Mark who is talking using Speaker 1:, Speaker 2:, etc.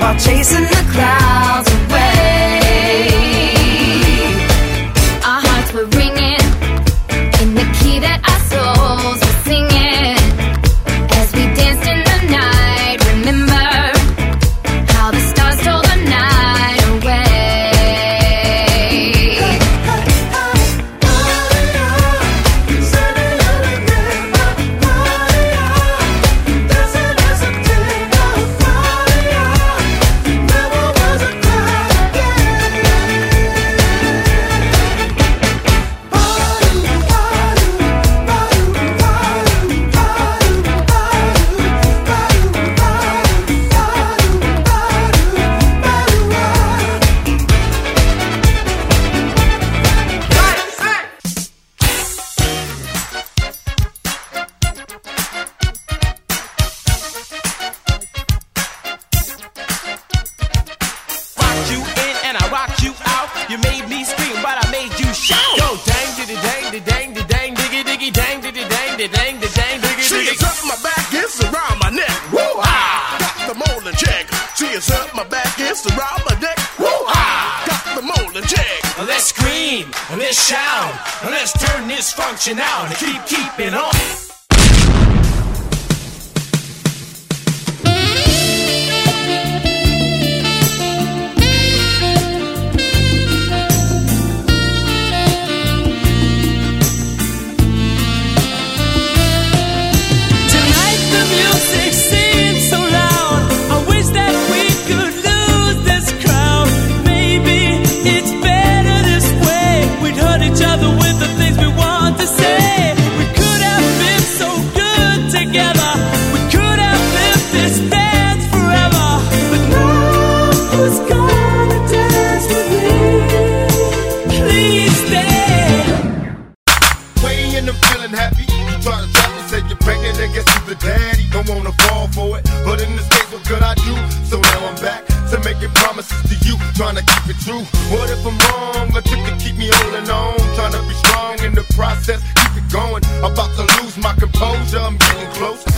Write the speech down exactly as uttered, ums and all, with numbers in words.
Speaker 1: while chasing the clouds away. Our hearts were ringing in the key that our souls were singing as we danced in the night. Remember how the stars stole the night away.
Speaker 2: You made me scream, but I made you shout. Yo, dang, diddy, dang, diddy, dang, diddy, dang, diggy, diggy, dang, diddy, dang, diddy, dang, diddy, dang, diggy, diggy.
Speaker 3: She is up my back, it's around my neck. Woo-ah! Got the molding check. She is up my back, it's around my neck. Woo-ah! Got the molding check.
Speaker 2: Let's scream, let's shout, let's turn this function out and keep keeping on.
Speaker 3: Happy, you try to tell me, said you're pregnant, I guess you're the daddy. Don't wanna fall for it, but in this case, what could I do? So now I'm back to making promises to you, trying to keep it true. What if I'm wrong? A trick to keep me holding on, trying to be strong in the process, keep it going. About to lose my composure, I'm getting close.